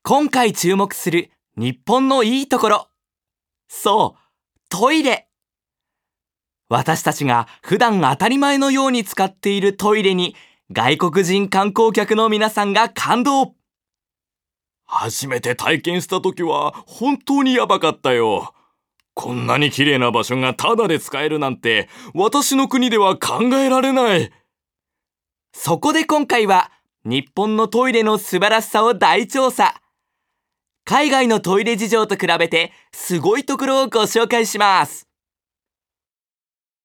今回注目する日本のいいところ。そう、トイレ。私たちが普段当たり前のように使っているトイレに外国人観光客の皆さんが感動。 初めて体験した時は本当にやばかったよ。こんなに綺麗な場所がタダで使えるなんて私の国では考えられない。 そこで今回は日本のトイレの素晴らしさを大調査。海外のトイレ事情と比べてすごいところをご紹介します。